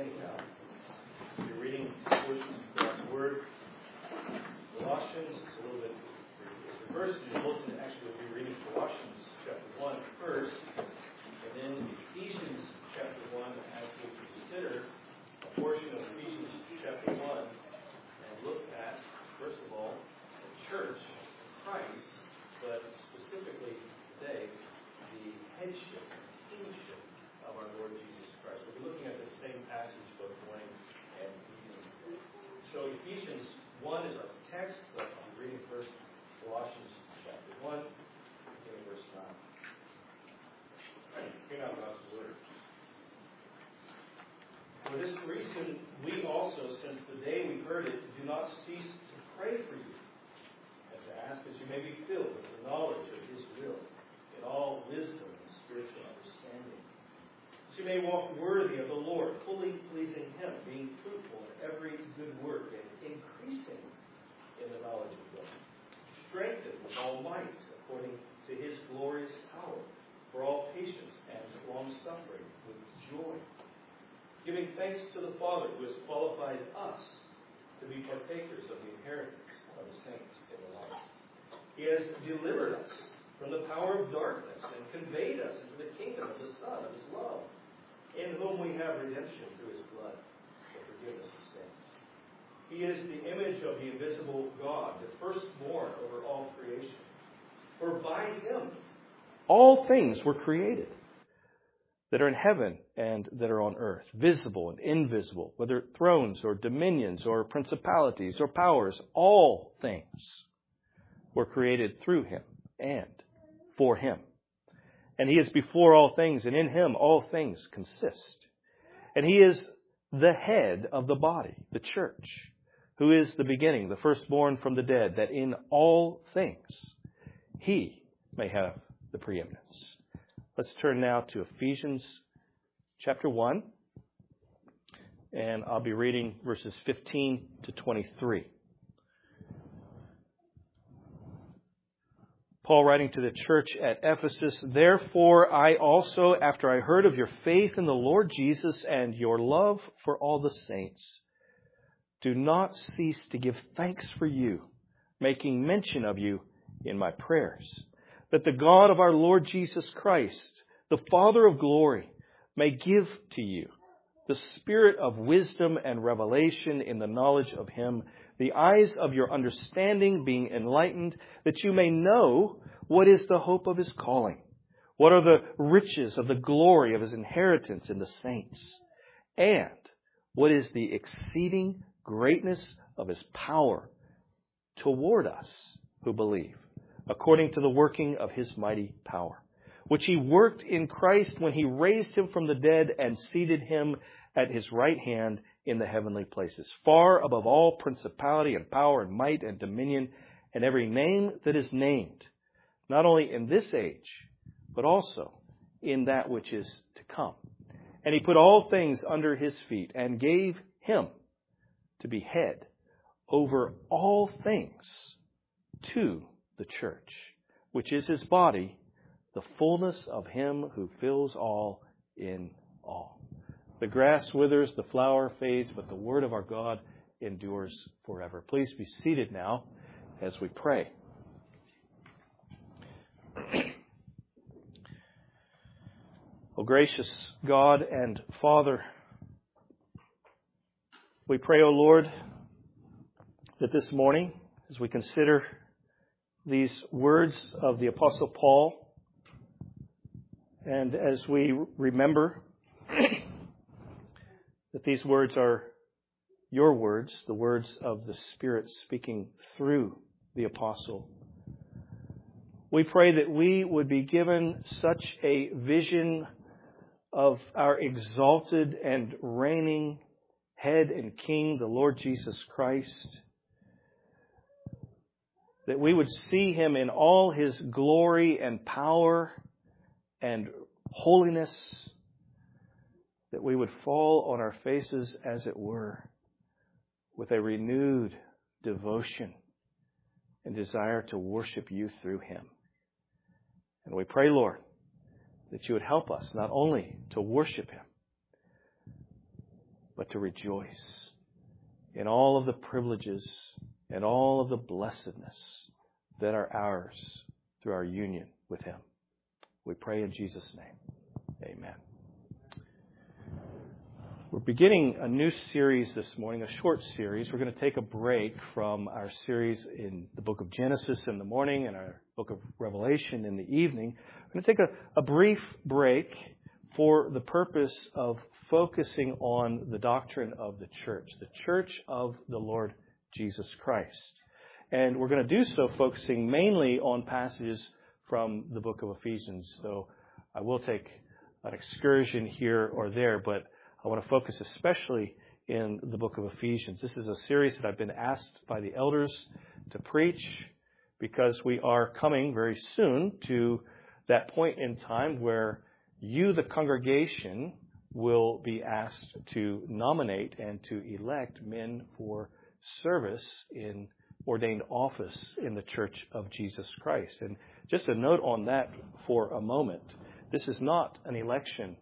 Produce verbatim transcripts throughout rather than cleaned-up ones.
standing now. You're reading portions of God's Word. Colossians, it's a little bit reversed. You're looking to actually be reading Colossians chapter one first, and then Ephesians chapter one as we consider a portion of Ephesians chapter one and look at, first of all, the church of Christ, but specifically today, the headship, kingship of our Lord Jesus Christ. We'll be looking at the same passage both morning and evening. So Ephesians one is our text, but I'm reading first Colossians chapter one, beginning verse nine. Hear now God's word. For this reason, we also, since the day we heard it, do not cease to pray for you, and to ask that you may be filled with the knowledge of His will, in all wisdom and spiritual understanding, that you may walk worthy of the Lord, fully pleasing Him, being fruitful in every good work, and increasing in the knowledge of God, strengthened with all might, according to His glorious power, for all patience and long-suffering with joy, giving thanks to the Father who has qualified us to be partakers of the inheritance of the saints in the light. He has delivered us from the power of darkness and conveyed us into the kingdom of the Son of His love, in whom we have redemption through His blood, the forgiveness of sins. He is the image of the invisible God, the firstborn over all creation. For by Him all things were created, that are in heaven and that are on earth, visible and invisible, whether thrones or dominions or principalities or powers, all things were created through Him and for Him. And He is before all things, and in Him all things consist. And He is the head of the body, the church, who is the beginning, the firstborn from the dead, that in all things He may have the preeminence. Let's turn now to Ephesians chapter one, and I'll be reading verses fifteen to twenty-three. Paul writing to the church at Ephesus, "Therefore I also, after I heard of your faith in the Lord Jesus and your love for all the saints, do not cease to give thanks for you, making mention of you in my prayers, that the God of our Lord Jesus Christ, the Father of glory, may give to you the spirit of wisdom and revelation in the knowledge of Him, the eyes of your understanding being enlightened, that you may know what is the hope of His calling, what are the riches of the glory of His inheritance in the saints, and what is the exceeding greatness of His power toward us who believe, according to the working of His mighty power, which He worked in Christ when He raised Him from the dead and seated Him at His right hand in the heavenly places, far above all principality and power and might and dominion and every name that is named, not only in this age, but also in that which is to come. And He put all things under His feet and gave Him to be head over all things to the church, which is His body, the fullness of Him who fills all in all." The grass withers, the flower fades, but the word of our God endures forever. Please be seated now as we pray. O gracious God and Father, we pray, O Lord, that this morning, as we consider these words of the Apostle Paul, and as we remember that these words are your words, the words of the Spirit speaking through the Apostle, we pray that we would be given such a vision of our exalted and reigning Head and King, the Lord Jesus Christ, that we would see Him in all His glory and power and holiness, that we would fall on our faces, as it were, with a renewed devotion and desire to worship You through Him. And we pray, Lord, that You would help us not only to worship Him, but to rejoice in all of the privileges and all of the blessedness that are ours through our union with Him. We pray in Jesus' name. Amen. We're beginning a new series this morning, a short series. We're going to take a break from our series in the book of Genesis in the morning and our book of Revelation in the evening. We're going to take a, a brief break for the purpose of focusing on the doctrine of the church, the church of the Lord Jesus Christ. And we're going to do so focusing mainly on passages from the book of Ephesians. So I will take an excursion here or there, but I want to focus especially in the book of Ephesians. This is a series that I've been asked by the elders to preach because we are coming very soon to that point in time where you, the congregation, will be asked to nominate and to elect men for service in ordained office in the Church of Jesus Christ. And just a note on that for a moment. This is not an election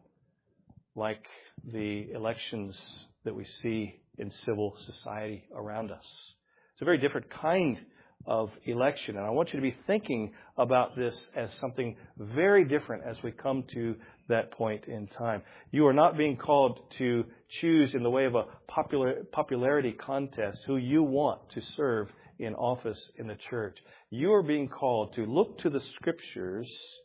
like the elections that we see in civil society around us. It's a very different kind of election, and I want you to be thinking about this as something very different as we come to that point in time. You are not being called to choose in the way of a popular popularity contest who you want to serve in office in the church. You are being called to look to the Scriptures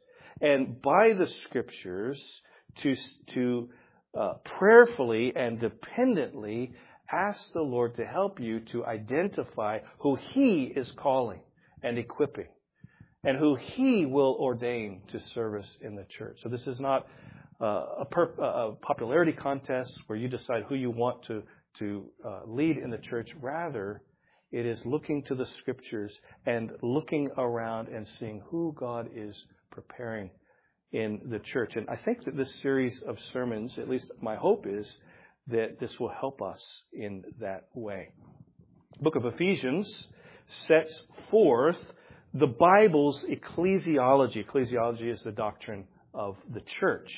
and by the Scriptures to, to uh, prayerfully and dependently ask the Lord to help you to identify who He is calling and equipping and who He will ordain to service in the church. So this is not uh, a, per- a popularity contest where you decide who you want to, to uh, lead in the church. Rather, it is looking to the Scriptures and looking around and seeing who God is preparing in the church. And I think that this series of sermons, at least my hope is, that this will help us in that way. The book of Ephesians sets forth the Bible's ecclesiology. Ecclesiology is the doctrine of the church,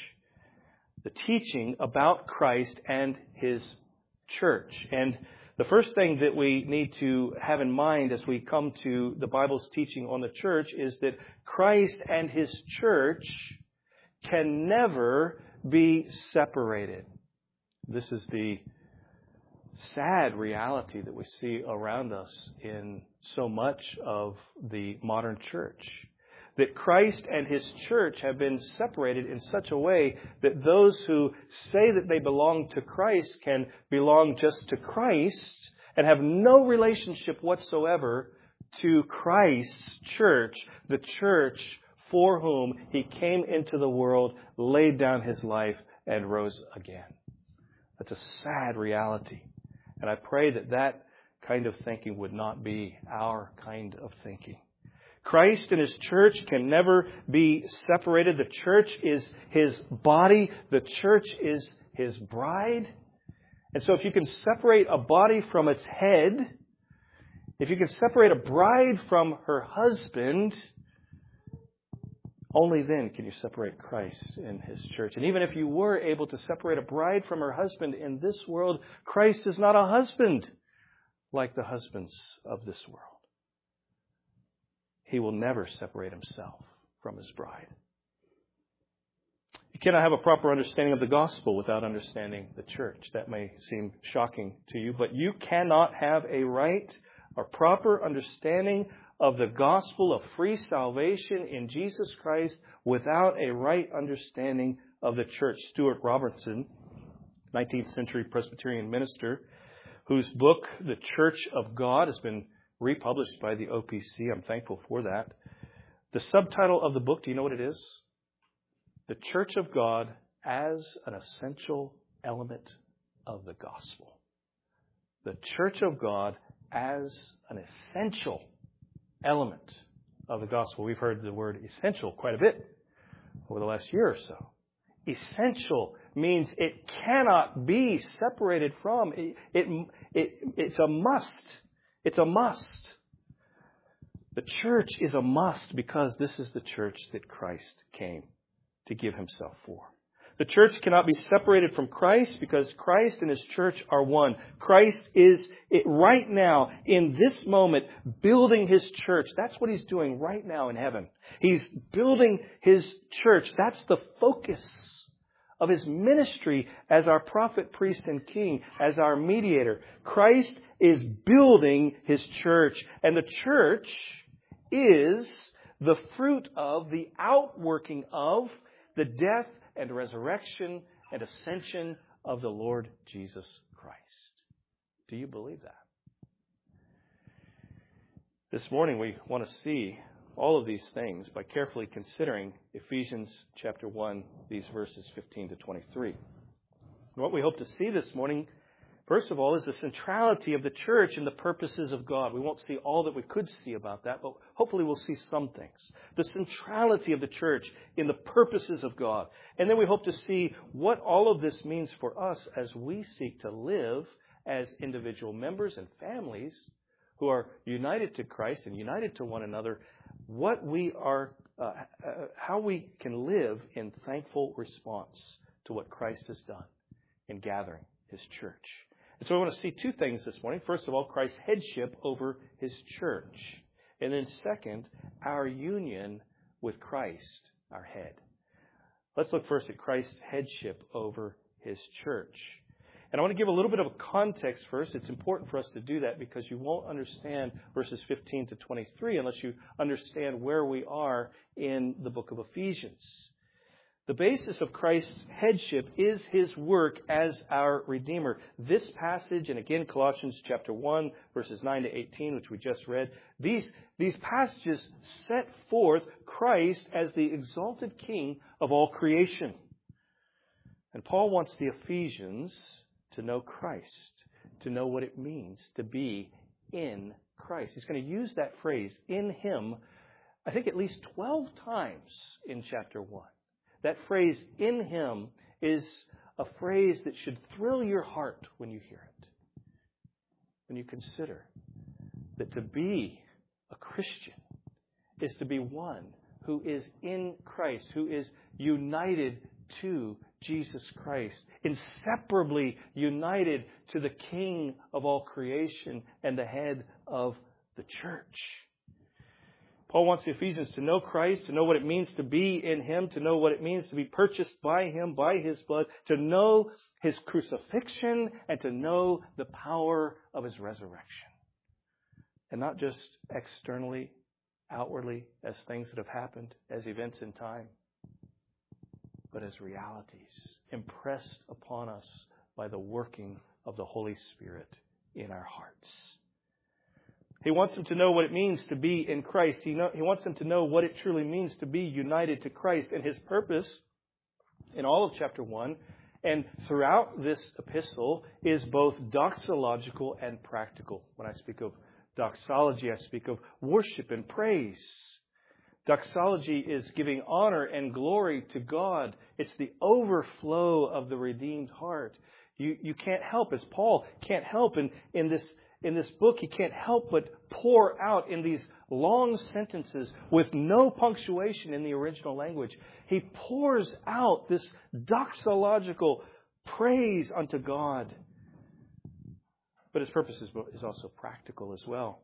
the teaching about Christ and His church. And the first thing that we need to have in mind as we come to the Bible's teaching on the church is that Christ and His church can never be separated. This is the sad reality that we see around us in so much of the modern church. That Christ and His church have been separated in such a way that those who say that they belong to Christ can belong just to Christ and have no relationship whatsoever to Christ's church, the church for whom He came into the world, laid down His life, and rose again. That's a sad reality. And I pray that that kind of thinking would not be our kind of thinking. Christ and His church can never be separated. The church is His body. The church is His bride. And so if you can separate a body from its head, if you can separate a bride from her husband, only then can you separate Christ and His church. And even if you were able to separate a bride from her husband in this world, Christ is not a husband like the husbands of this world. He will never separate Himself from His bride. You cannot have a proper understanding of the gospel without understanding the church. That may seem shocking to you, but you cannot have a right or proper understanding of the gospel of free salvation in Jesus Christ without a right understanding of the church. Stuart Robertson, nineteenth century Presbyterian minister, whose book, The Church of God, has been republished by the O P C. I'm thankful for that. The subtitle of the book, do you know what it is? The Church of God as an Essential Element of the Gospel. The Church of God as an essential element of the gospel. We've heard the word essential quite a bit over the last year or so. Essential means it cannot be separated from. It, it, it, it's a must. It's a must. The church is a must because this is the church that Christ came to give Himself for. The church cannot be separated from Christ because Christ and His church are one. Christ is, it, right now, in this moment, building His church. That's what He's doing right now in heaven. He's building His church. That's the focus of His ministry as our prophet, priest, and king, as our mediator. Christ is building His church. And the church is the fruit of, the outworking of, the death and resurrection and ascension of the Lord Jesus Christ. Do you believe that? This morning we want to see all of these things by carefully considering Ephesians chapter one, these verses fifteen to twenty-three. And what we hope to see this morning, first of all, is the centrality of the church and the purposes of God. We won't see all that we could see about that, but hopefully we'll see some things. The centrality of the church in the purposes of God. And then we hope to see what all of this means for us as we seek to live as individual members and families who are united to Christ and united to one another, what we are, uh, uh, how we can live in thankful response to what Christ has done in gathering His church. And so I want to see two things this morning. First of all, Christ's headship over His church. And then second, our union with Christ, our head. Let's look first at Christ's headship over His church. And I want to give a little bit of a context first. It's important for us to do that because you won't understand verses fifteen to twenty-three unless you understand where we are in the book of Ephesians. The basis of Christ's headship is His work as our Redeemer. This passage, and again Colossians chapter one, verses nine to eighteen, which we just read, these, these passages set forth Christ as the exalted King of all creation. And Paul wants the Ephesians to know Christ, to know what it means to be in Christ. He's going to use that phrase, in Him, I think at least twelve times in chapter one. That phrase, in Him, is a phrase that should thrill your heart when you hear it. When you consider that to be a Christian is to be one who is in Christ, who is united to Jesus Christ, inseparably united to the King of all creation and the head of the church. Paul wants the Ephesians to know Christ, to know what it means to be in Him, to know what it means to be purchased by Him, by His blood, to know His crucifixion, and to know the power of His resurrection. And not just externally, outwardly, as things that have happened, as events in time, but as realities impressed upon us by the working of the Holy Spirit in our hearts. He wants them to know what it means to be in Christ. He, know, he wants them to know what it truly means to be united to Christ. And His purpose in all of chapter one and throughout this epistle is both doxological and practical. When I speak of doxology, I speak of worship and praise. Doxology is giving honor and glory to God. It's the overflow of the redeemed heart. You, you can't help, as Paul can't help in, in this In this book, he can't help but pour out in these long sentences with no punctuation in the original language. He pours out this doxological praise unto God. But his purpose is, is also practical as well.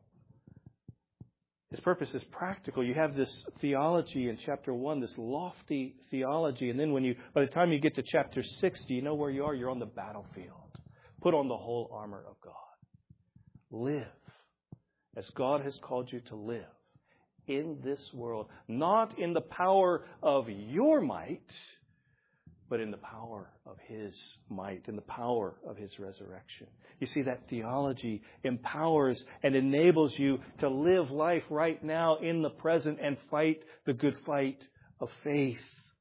His purpose is practical. You have this theology in chapter one, this lofty theology. And then when you, by the time you get to chapter six, do you know where you are? You're on the battlefield. Put on the whole armor of God. Live as God has called you to live in this world, not in the power of your might, but in the power of His might, in the power of His resurrection. You see, that theology empowers and enables you to live life right now in the present and fight the good fight of faith.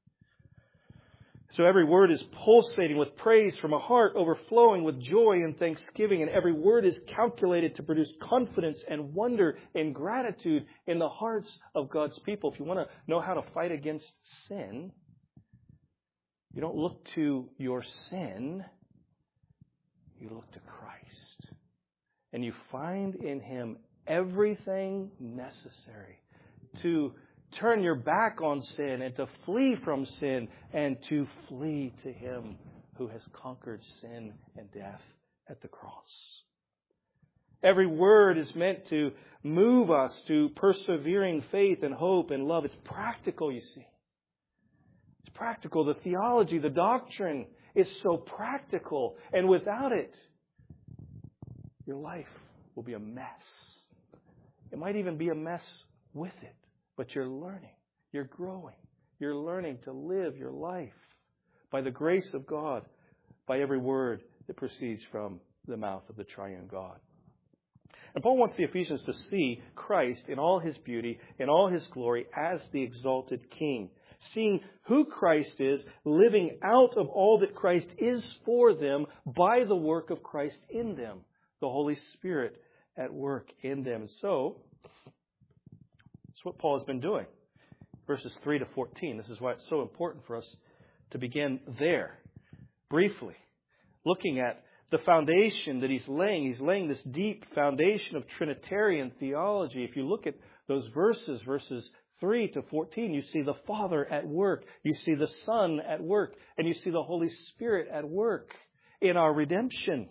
So every word is pulsating with praise from a heart overflowing with joy and thanksgiving. And every word is calculated to produce confidence and wonder and gratitude in the hearts of God's people. If you want to know how to fight against sin, you don't look to your sin. You look to Christ. And you find in Him everything necessary to, turn your back on sin and to flee from sin and to flee to Him who has conquered sin and death at the cross. Every word is meant to move us to persevering faith and hope and love. It's practical, you see. It's practical. The theology, the doctrine is so practical. And without it, your life will be a mess. It might even be a mess with it. But you're learning. You're growing. You're learning to live your life by the grace of God, by every word that proceeds from the mouth of the triune God. And Paul wants the Ephesians to see Christ in all His beauty, in all His glory, as the exalted King. Seeing who Christ is, living out of all that Christ is for them by the work of Christ in them. The Holy Spirit at work in them. And so, that's what Paul has been doing. Verses three to fourteen. This is why it's so important for us to begin there, briefly, looking at the foundation that he's laying. He's laying this deep foundation of Trinitarian theology. If you look at those verses, verses three to fourteen, you see the Father at work. You see the Son at work. And you see the Holy Spirit at work in our redemption.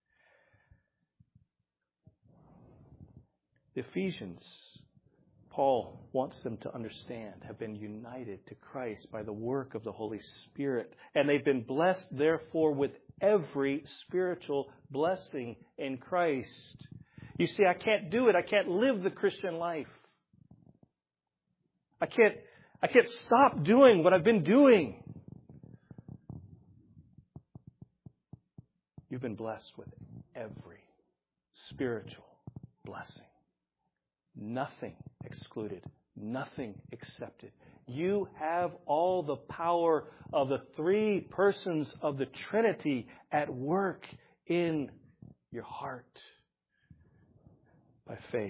The Ephesians, Paul wants them to understand, have been united to Christ by the work of the Holy Spirit. And they've been blessed, therefore, with every spiritual blessing in Christ. You see, I can't do it. I can't live the Christian life. I can't, I can't stop doing what I've been doing. You've been blessed with every spiritual blessing. Nothing excluded. Nothing accepted. You have all the power of the three persons of the Trinity at work in your heart by faith.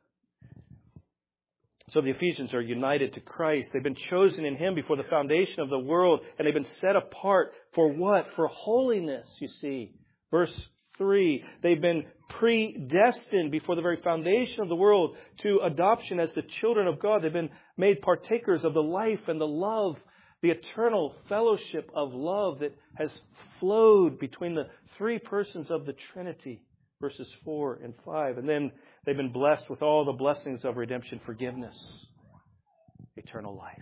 So the Ephesians are united to Christ. They've been chosen in Him before the foundation of the world, and they've been set apart for what? For holiness, you see. Verse three, they've been predestined before the very foundation of the world to adoption as the children of God. They've been made partakers of the life and the love, the eternal fellowship of love that has flowed between the three persons of the Trinity, verses four and five. And then they've been blessed with all the blessings of redemption, forgiveness, eternal life.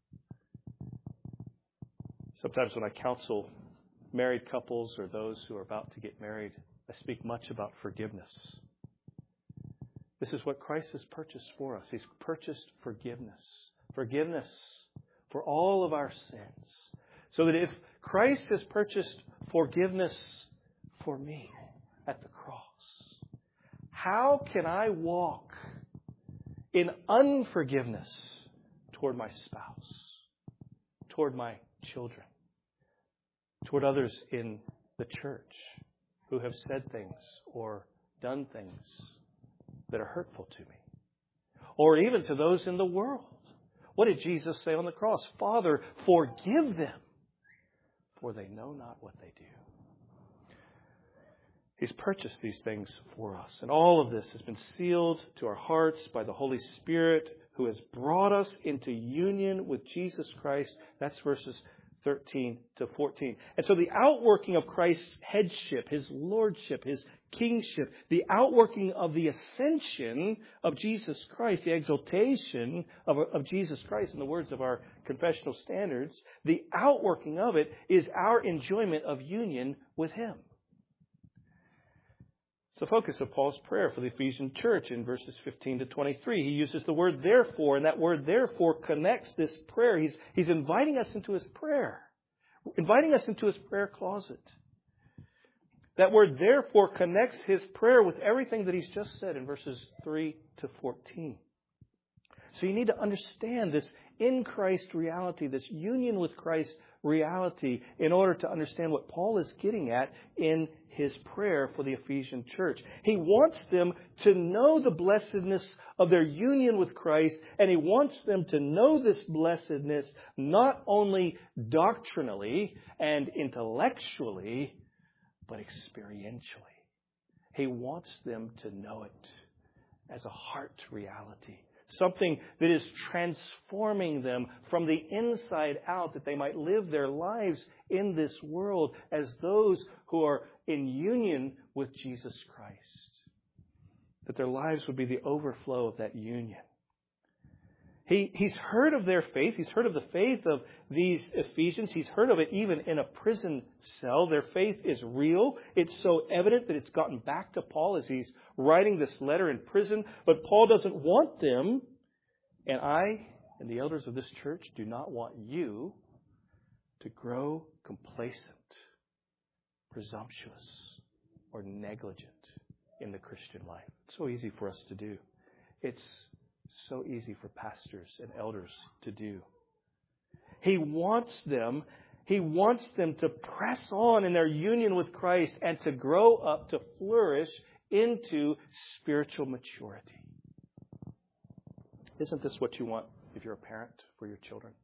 Sometimes when I counsel married couples or those who are about to get married, I speak much about forgiveness. This is what Christ has purchased for us. He's purchased forgiveness. Forgiveness for all of our sins. So that if Christ has purchased forgiveness for me at the cross, how can I walk in unforgiveness toward my spouse, toward my children, toward others in the church who have said things or done things that are hurtful to me? Or even to those in the world. What did Jesus say on the cross? Father, forgive them, for they know not what they do. He's purchased these things for us. And all of this has been sealed to our hearts by the Holy Spirit, who has brought us into union with Jesus Christ. That's verses thirteen to fourteen. And so the outworking of Christ's headship, His lordship, His kingship, the outworking of the ascension of Jesus Christ, the exaltation of, of Jesus Christ in the words of our confessional standards, the outworking of it is our enjoyment of union with Him. It's the focus of Paul's prayer for the Ephesian church in verses fifteen to twenty-three. He uses the word therefore, and that word therefore connects this prayer. He's, he's inviting us into his prayer, inviting us into his prayer closet. That word therefore connects his prayer with everything that he's just said in verses three to fourteen. So you need to understand this in Christ reality, this union with Christ reality, in order to understand what Paul is getting at in his prayer for the Ephesian church. He wants them to know the blessedness of their union with Christ, and he wants them to know this blessedness not only doctrinally and intellectually, but experientially. He wants them to know it as a heart reality, something that is transforming them from the inside out, that they might live their lives in this world as those who are in union with Jesus Christ. That their lives would be the overflow of that union. He, he's heard of their faith. He's heard of the faith of these Ephesians. He's heard of it even in a prison cell. Their faith is real. It's so evident that it's gotten back to Paul as he's writing this letter in prison. But Paul doesn't want them, and I and the elders of this church do not want you to grow complacent, presumptuous, or negligent in the Christian life. It's so easy for us to do. It's so easy for pastors and elders to do. He wants them, he wants them to press on in their union with Christ and to grow up, to flourish into spiritual maturity. Isn't this what you want if you're a parent for your children?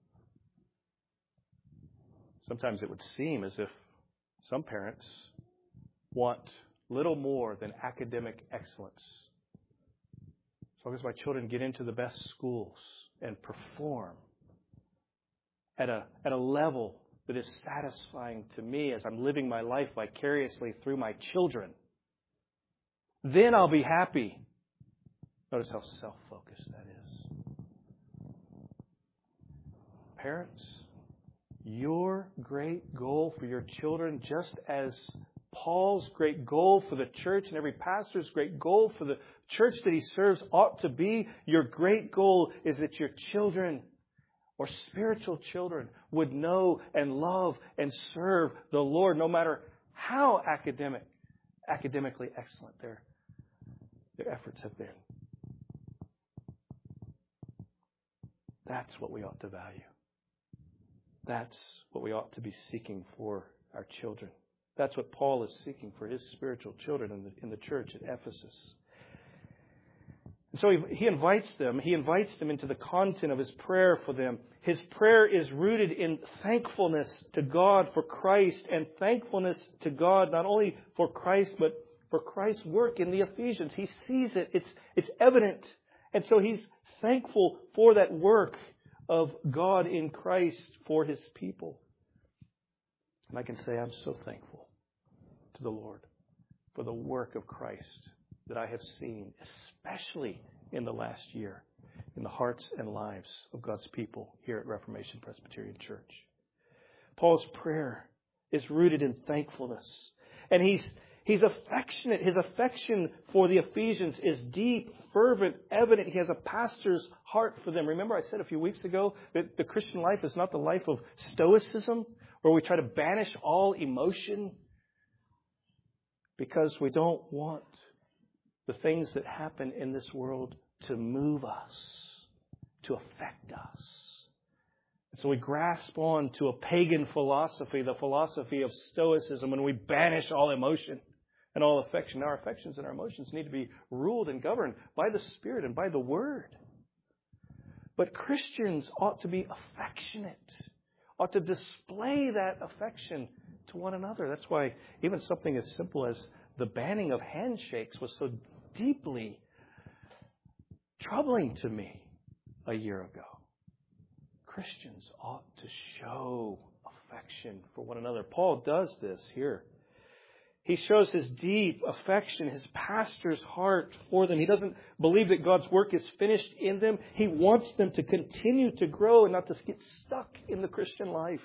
Sometimes it would seem as if some parents want little more than academic excellence. As long as my children get into the best schools and perform at a, at a level that is satisfying to me as I'm living my life vicariously through my children, then I'll be happy. Notice how self-focused that is. Parents, your great goal for your children, just as Paul's great goal for the church and every pastor's great goal for the church that he serves ought to be, your great goal is that your children or spiritual children would know and love and serve the Lord, no matter how academic, academically excellent their, their efforts have been. That's what we ought to value. That's what we ought to be seeking for our children. That's what Paul is seeking for his spiritual children in the, in the church at Ephesus. And so he, he invites them, he invites them into the content of his prayer for them. His prayer is rooted in thankfulness to God for Christ, and thankfulness to God not only for Christ, but for Christ's work in the Ephesians. He sees it. It's, it's evident. And so he's thankful for that work of God in Christ for his people. And I can say I'm so thankful to the Lord for the work of Christ that I have seen, especially in the last year, in the hearts and lives of God's people here at Reformation Presbyterian Church. Paul's prayer is rooted in thankfulness. And he's he's affectionate. His affection for the Ephesians is deep, fervent, evident. He has a pastor's heart for them. Remember I said a few weeks ago that the Christian life is not the life of stoicism, where we try to banish all emotion because we don't want the things that happen in this world to move us, to affect us. And so we grasp on to a pagan philosophy, the philosophy of stoicism, and we banish all emotion and all affection. Our affections and our emotions need to be ruled and governed by the Spirit and by the Word. But Christians ought to be affectionate, ought to display that affection to one another. That's why even something as simple as the banning of handshakes was so deeply troubling to me a year ago. Christians ought to show affection for one another. Paul does this here. He shows his deep affection, his pastor's heart for them. He doesn't believe that God's work is finished in them. He wants them to continue to grow and not to get stuck in the Christian life.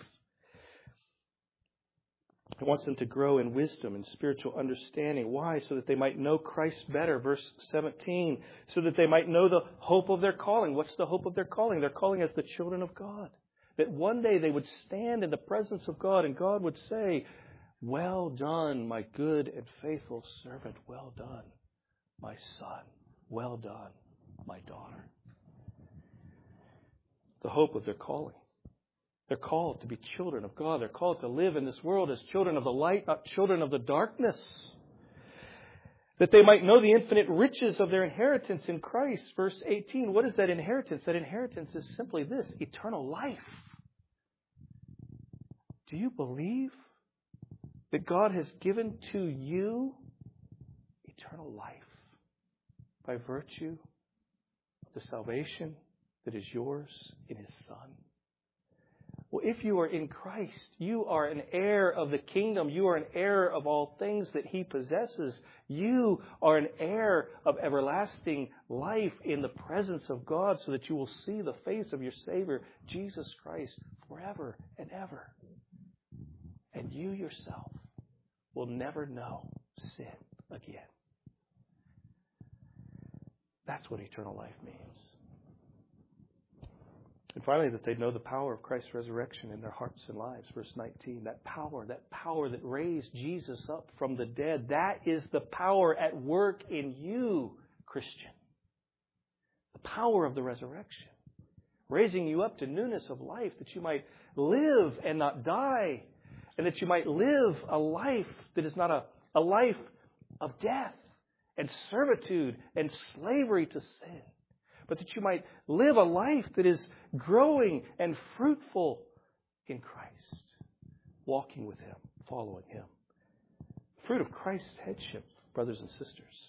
He wants them to grow in wisdom and spiritual understanding. Why? So that they might know Christ better. Verse seventeen. So that they might know the hope of their calling. What's the hope of their calling? Their calling as the children of God. That one day they would stand in the presence of God and God would say, "Well done, my good and faithful servant. Well done, my son. Well done, my daughter." The hope of their calling. They're called to be children of God. They're called to live in this world as children of the light, not children of the darkness. That they might know the infinite riches of their inheritance in Christ. Verse eighteen, what is that inheritance? That inheritance is simply this: eternal life. Do you believe that God has given to you eternal life by virtue of the salvation that is yours in His Son? Well, if you are in Christ, you are an heir of the kingdom. You are an heir of all things that He possesses. You are an heir of everlasting life in the presence of God, so that you will see the face of your Savior, Jesus Christ, forever and ever. And you yourself will never know sin again. That's what eternal life means. And finally, that they know the power of Christ's resurrection in their hearts and lives. Verse nineteen, that power, that power that raised Jesus up from the dead, that is the power at work in you, Christian. The power of the resurrection. Raising you up to newness of life, that you might live and not die. And that you might live a life that is not a, a life of death and servitude and slavery to sin. But that you might live a life that is growing and fruitful in Christ, walking with Him, following Him. Fruit of Christ's headship, brothers and sisters.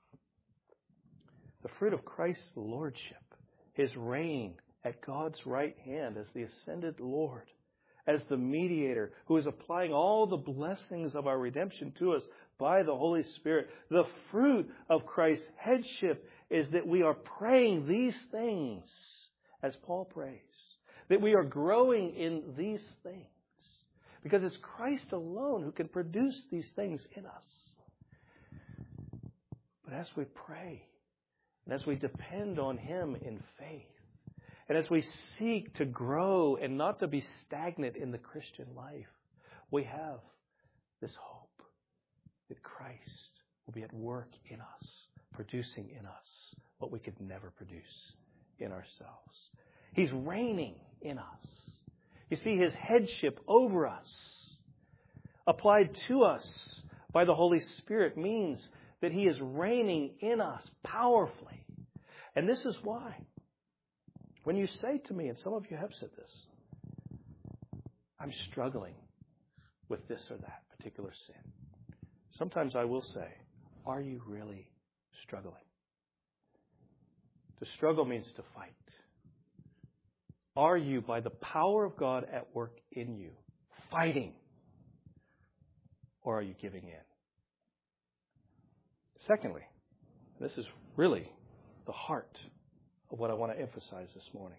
The fruit of Christ's lordship, His reign at God's right hand as the ascended Lord, as the mediator who is applying all the blessings of our redemption to us by the Holy Spirit. The fruit of Christ's headship is that we are praying these things as Paul prays. That we are growing in these things. Because it's Christ alone who can produce these things in us. But as we pray, and as we depend on Him in faith, and as we seek to grow and not to be stagnant in the Christian life, we have this hope that Christ will be at work in us, producing in us what we could never produce in ourselves. He's reigning in us. You see, His headship over us, applied to us by the Holy Spirit, means that He is reigning in us powerfully. And this is why, when you say to me, and some of you have said this, I'm struggling with this or that particular sin. Sometimes I will say, are you really struggling? To struggle means to fight. Are you, by the power of God at work in you, fighting? Or are you giving in? Secondly, this is really the heart of what I want to emphasize this morning.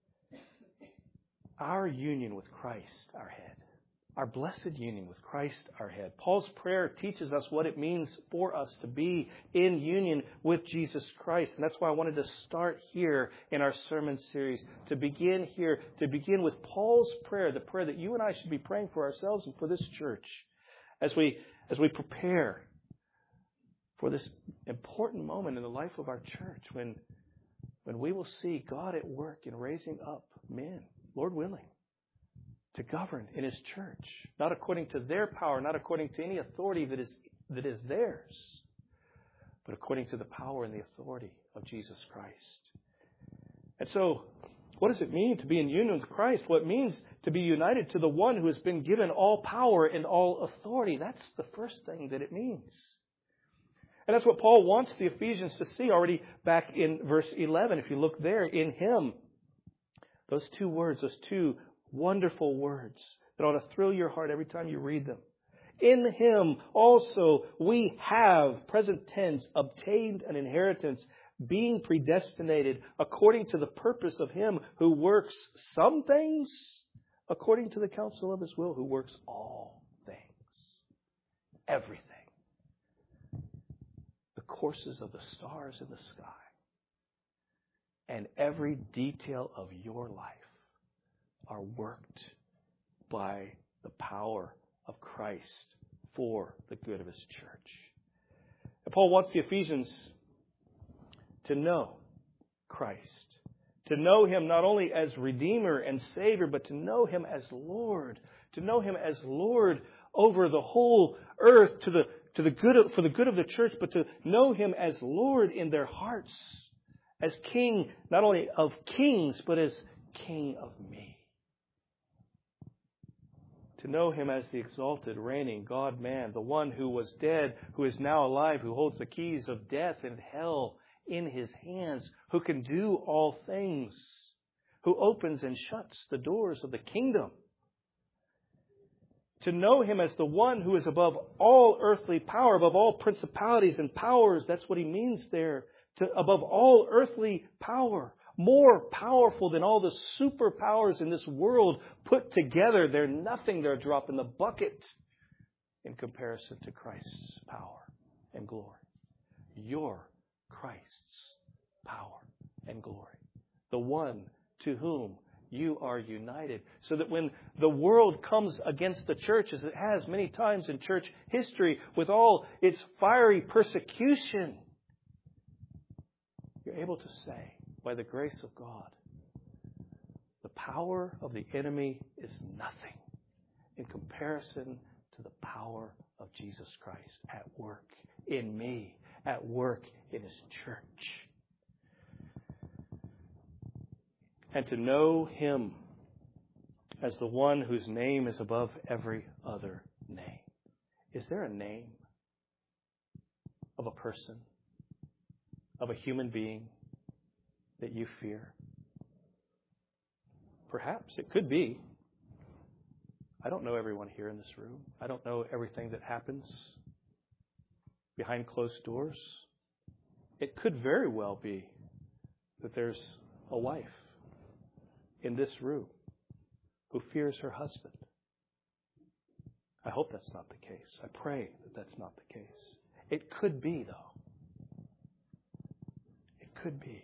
Our union with Christ, our head. Our blessed union with Christ, our head. Paul's prayer teaches us what it means for us to be in union with Jesus Christ. And that's why I wanted to start here in our sermon series. To begin here, to begin with Paul's prayer, the prayer that you and I should be praying for ourselves and for this church. As we, as we prepare for this important moment in the life of our church when When we will see God at work in raising up men, Lord willing, to govern in His church, not according to their power, not according to any authority that is that is theirs, but according to the power and the authority of Jesus Christ. And so, what does it mean to be in union with Christ? Well, it means to be united to the one who has been given all power and all authority. That's the first thing that it means. And that's what Paul wants the Ephesians to see already back in verse eleven. If you look there, in Him, those two words, those two wonderful words that ought to thrill your heart every time you read them. In Him also we have, present tense, obtained an inheritance, being predestinated according to the purpose of Him who works some things according to the counsel of His will, who works all things, everything. Courses of the stars in the sky, and every detail of your life are worked by the power of Christ for the good of His church. And Paul wants the Ephesians to know Christ, to know Him not only as Redeemer and Savior, but to know Him as Lord, to know Him as Lord over the whole earth, to the To the good of, for the good of the church, but to know Him as Lord in their hearts, as King not only of kings, but as King of me. To know Him as the exalted, reigning God-man, the one who was dead, who is now alive, who holds the keys of death and hell in His hands, who can do all things, who opens and shuts the doors of the kingdom. To know Him as the one who is above all earthly power, above all principalities and powers. That's what He means there. To, above all earthly power. More powerful than all the superpowers in this world put together. They're nothing. They're a drop in the bucket in comparison to Christ's power and glory. You're Christ's power and glory. The one to whom you are united. So that when the world comes against the church, as it has many times in church history, with all its fiery persecution, you're able to say, by the grace of God, the power of the enemy is nothing in comparison to the power of Jesus Christ at work in me, at work in His church. And to know Him as the one whose name is above every other name. Is there a name of a person, of a human being that you fear? Perhaps it could be. I don't know everyone here in this room. I don't know everything that happens behind closed doors. It could very well be that there's a wife in this room who fears her husband. I hope that's not the case. I pray that that's not the case. It could be, though. It could be.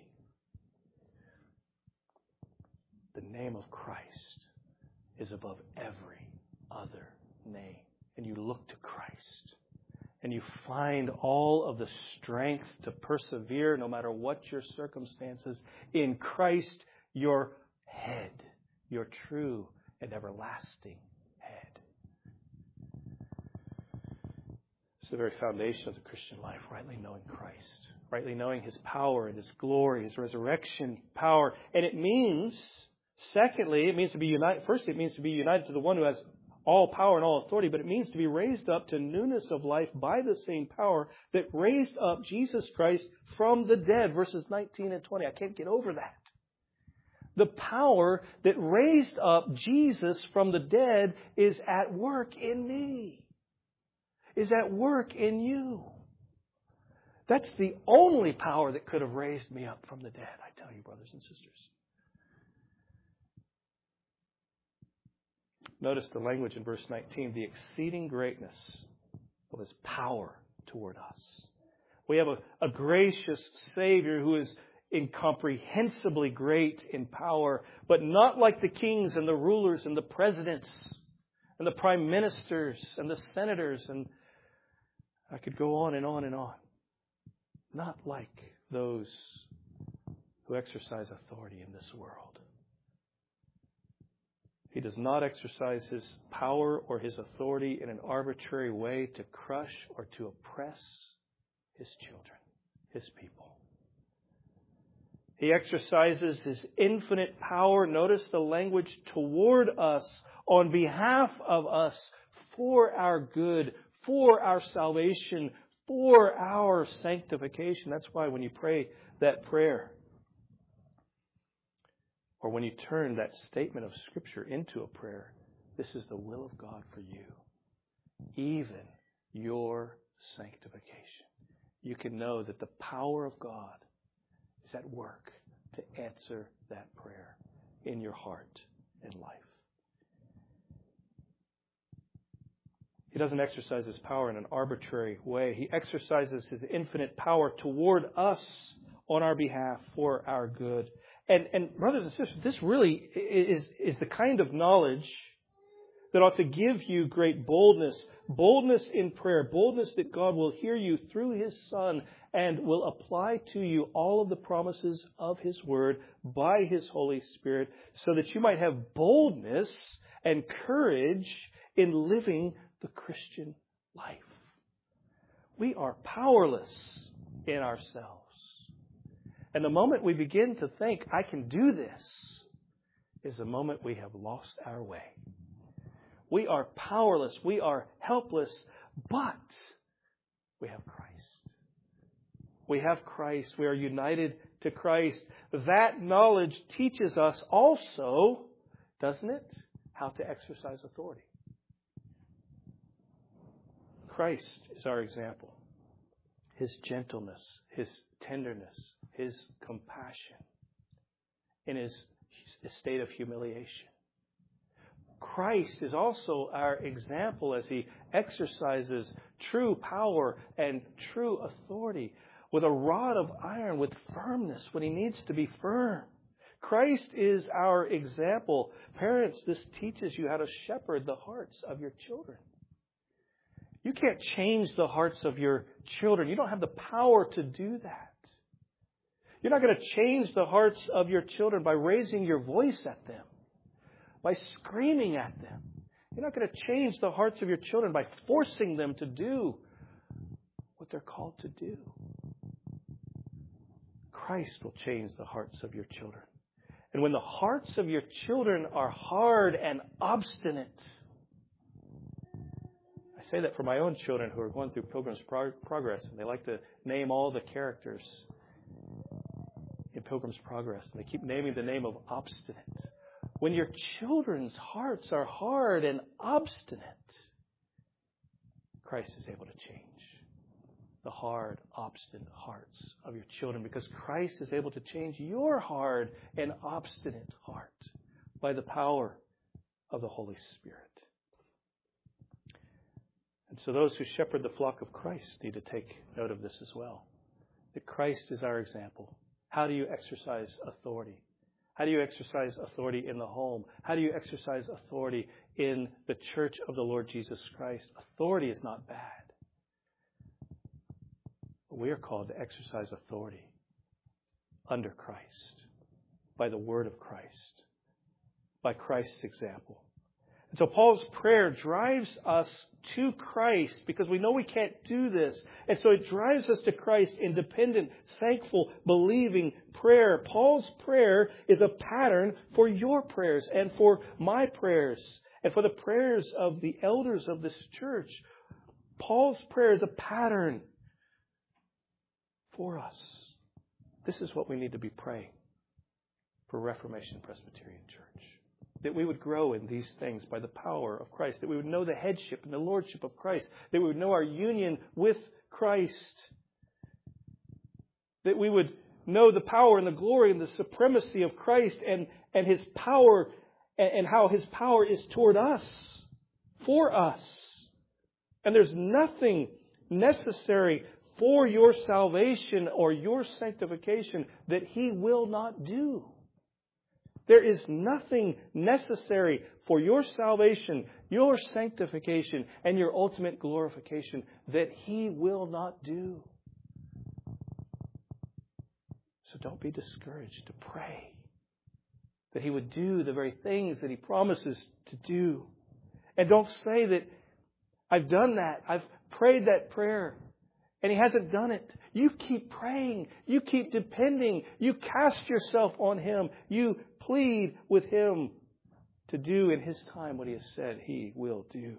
The name of Christ is above every other name. And you look to Christ. And you find all of the strength to persevere no matter what your circumstances in Christ, your head, your true and everlasting head. It's the very foundation of the Christian life, rightly knowing Christ, rightly knowing His power and His glory, His resurrection power. And it means, secondly, it means to be united. First, it means to be united to the one who has all power and all authority, but it means to be raised up to newness of life by the same power that raised up Jesus Christ from the dead. Verses nineteen and twenty. I can't get over that. The power that raised up Jesus from the dead is at work in me, is at work in you. That's the only power that could have raised me up from the dead, I tell you, brothers and sisters. Notice the language in verse nineteen, the exceeding greatness of His power toward us. We have a, a gracious Savior who is incomprehensibly great in power, but not like the kings and the rulers and the presidents and the prime ministers and the senators, and I could go on and on and on. Not like those who exercise authority in this world. He does not exercise His power or His authority in an arbitrary way to crush or to oppress His children, His people. He exercises His infinite power, notice the language, toward us, on behalf of us, for our good, for our salvation, for our sanctification. That's why when you pray that prayer, or when you turn that statement of Scripture into a prayer, this is the will of God for you, even your sanctification. You can know that the power of God is at work to answer that prayer in your heart and life. He doesn't exercise His power in an arbitrary way. He exercises His infinite power toward us on our behalf for our good. And, and brothers and sisters, this really is, is the kind of knowledge that ought to give you great boldness. Boldness in prayer. Boldness that God will hear you through His Son and will apply to you all of the promises of His Word by His Holy Spirit, so that you might have boldness and courage in living the Christian life. We are powerless in ourselves. And the moment we begin to think, I can do this, is the moment we have lost our way. We are powerless. We are helpless. But we have Christ. We have Christ. We are united to Christ. That knowledge teaches us also, doesn't it, how to exercise authority. Christ is our example. His gentleness, His tenderness, His compassion in His state of humiliation. Christ is also our example as He exercises true power and true authority with a rod of iron, with firmness when He needs to be firm. Christ is our example. Parents, this teaches you how to shepherd the hearts of your children. You can't change the hearts of your children. You don't have the power to do that. You're not going to change the hearts of your children by raising your voice at them, by screaming at them. You're not going to change the hearts of your children by forcing them to do what they're called to do. Christ will change the hearts of your children. And when the hearts of your children are hard and obstinate, I say that for my own children who are going through Pilgrim's Progress, and they like to name all the characters in Pilgrim's Progress, and they keep naming the name of obstinate. When your children's hearts are hard and obstinate, Christ is able to change the hard, obstinate hearts of your children, because Christ is able to change your hard and obstinate heart by the power of the Holy Spirit. And so those who shepherd the flock of Christ need to take note of this as well. That Christ is our example. How do you exercise authority? How do you exercise authority in the home? How do you exercise authority in the church of the Lord Jesus Christ? Authority is not bad. But we are called to exercise authority under Christ, by the word of Christ, by Christ's example. And so Paul's prayer drives us to Christ because we know we can't do this. And so it drives us to Christ in dependent, thankful, believing prayer. Paul's prayer is a pattern for your prayers and for my prayers and for the prayers of the elders of this church. Paul's prayer is a pattern for us. This is what we need to be praying for Reformation Presbyterian Church. That we would grow in these things by the power of Christ. That we would know the headship and the lordship of Christ. That we would know our union with Christ. That we would know the power and the glory and the supremacy of Christ and, and His power and, and how His power is toward us, for us. And there's nothing necessary for your salvation or your sanctification that He will not do. There is nothing necessary for your salvation, your sanctification, and your ultimate glorification that He will not do. So don't be discouraged to pray that He would do the very things that He promises to do. And don't say that I've done that, I've prayed that prayer, and He hasn't done it. You keep praying. You keep depending. You cast yourself on Him. You plead with Him to do in His time what He has said He will do.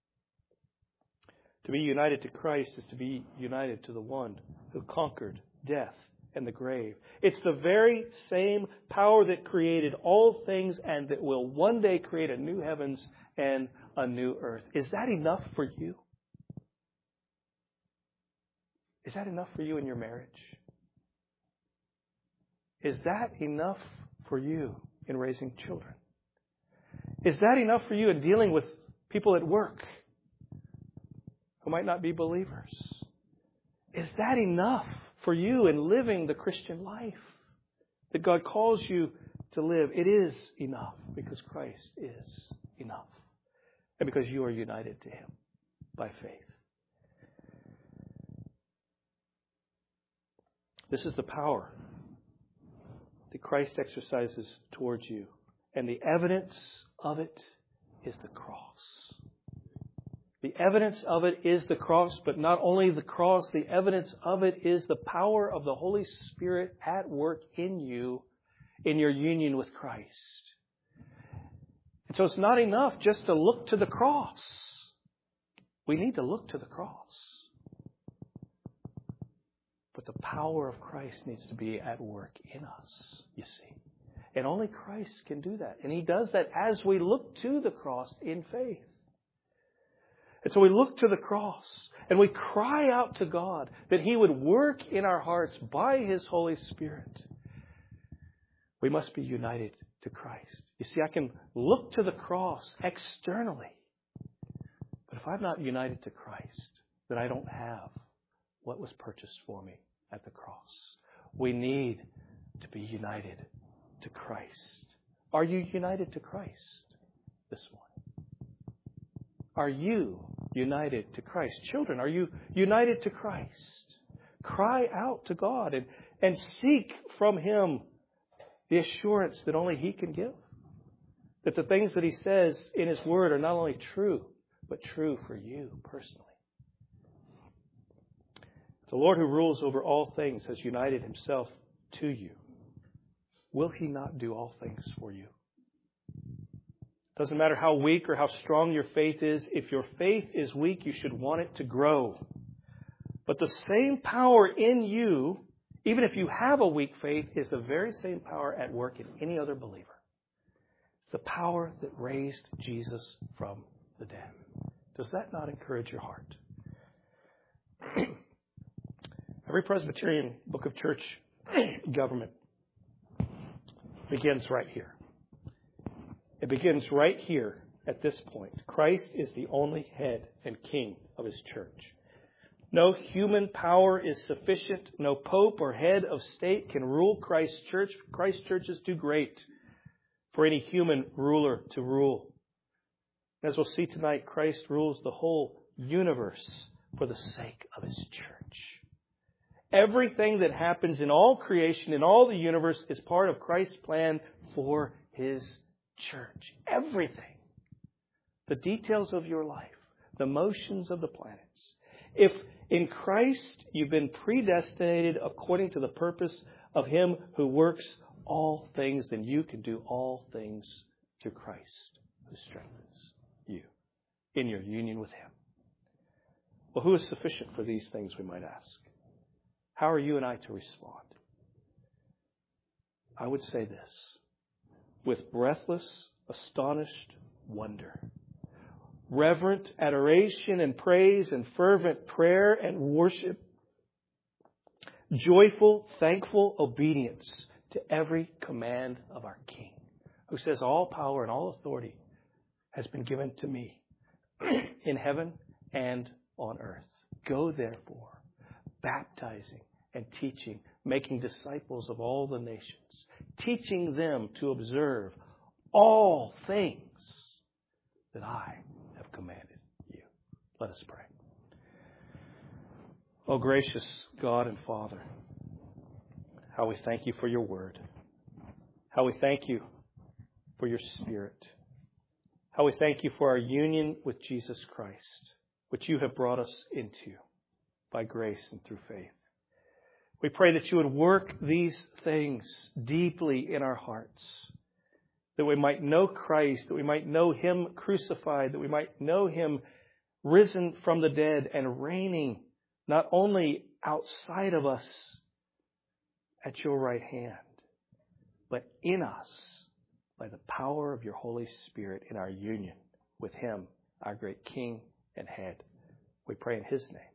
To be united to Christ is to be united to the one who conquered death and the grave. It's the very same power that created all things and that will one day create a new heavens and a new earth. Is that enough for you? Is that enough for you in your marriage? Is that enough for you in raising children? Is that enough for you in dealing with people at work who might not be believers? Is that enough for you in living the Christian life that God calls you to live? It is enough because Christ is enough and because you are united to Him by faith. This is the power that Christ exercises towards you. And the evidence of it is the cross. The evidence of it is the cross, but not only the cross, the evidence of it is the power of the Holy Spirit at work in you in your union with Christ. And so it's not enough just to look to the cross. We need to look to the cross. But the power of Christ needs to be at work in us, you see. And only Christ can do that. And He does that as we look to the cross in faith. And so we look to the cross and we cry out to God that He would work in our hearts by His Holy Spirit. We must be united to Christ. You see, I can look to the cross externally. But if I'm not united to Christ, then I don't have what was purchased for me at the cross. We need to be united to Christ. Are you united to Christ this morning? Are you united to Christ? Children, are you united to Christ? Cry out to God and, and seek from Him the assurance that only He can give. That the things that He says in His Word are not only true, but true for you personally. The Lord who rules over all things has united Himself to you. Will He not do all things for you? Doesn't matter how weak or how strong your faith is. If your faith is weak, you should want it to grow. But the same power in you, even if you have a weak faith, is the very same power at work in any other believer. It's the power that raised Jesus from the dead. Does that not encourage your heart? Every Presbyterian book of church government begins right here. It begins right here at this point. Christ is the only head and king of His church. No human power is sufficient. No pope or head of state can rule Christ's church. Christ's church is too great for any human ruler to rule. As we'll see tonight, Christ rules the whole universe for the sake of His church. Everything that happens in all creation, in all the universe, is part of Christ's plan for His church. Everything. The details of your life. The motions of the planets. If in Christ you've been predestinated according to the purpose of Him who works all things, then you can do all things through Christ who strengthens you in your union with Him. Well, who is sufficient for these things, we might ask? How are you and I to respond? I would say this. With breathless, astonished wonder. Reverent adoration and praise and fervent prayer and worship. Joyful, thankful obedience to every command of our King, who says all power and all authority has been given to me in heaven and on earth. Go therefore, baptizing and teaching, making disciples of all the nations, teaching them to observe all things that I have commanded you. Let us pray. Oh, gracious God and Father, how we thank You for Your word. How we thank You for Your Spirit. How we thank You for our union with Jesus Christ, which You have brought us into by grace and through faith. We pray that You would work these things deeply in our hearts, that we might know Christ, that we might know Him crucified, that we might know Him risen from the dead and reigning not only outside of us at Your right hand, but in us by the power of Your Holy Spirit in our union with Him, our great King and Head. We pray in His name.